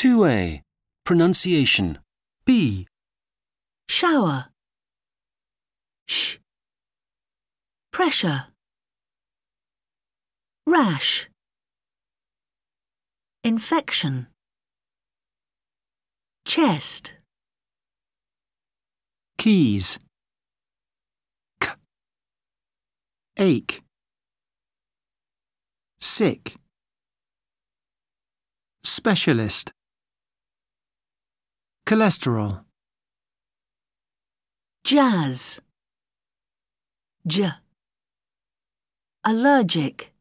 2A. Pronunciation. B. Shower. Sh. Pressure. Rash. Infection. Chest. Keys. K. Ache. Sick. Specialist. Cholesterol. Jazz. J. Allergic.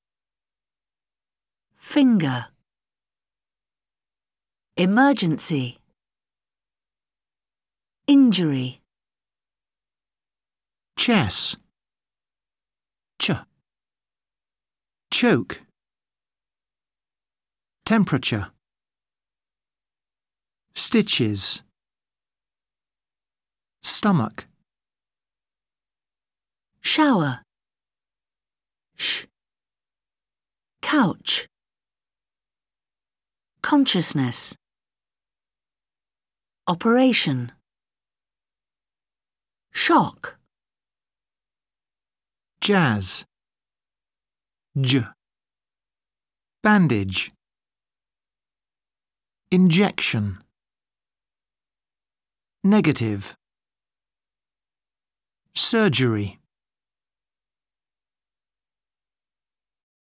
Finger. Emergency. Injury. Chess. Ch. Choke. Temperature. Stitches. Stomach. Shower. Sh. Couch. Consciousness. Operation. Shock. Jazz. J. Bandage. Injection. Negative. Surgery.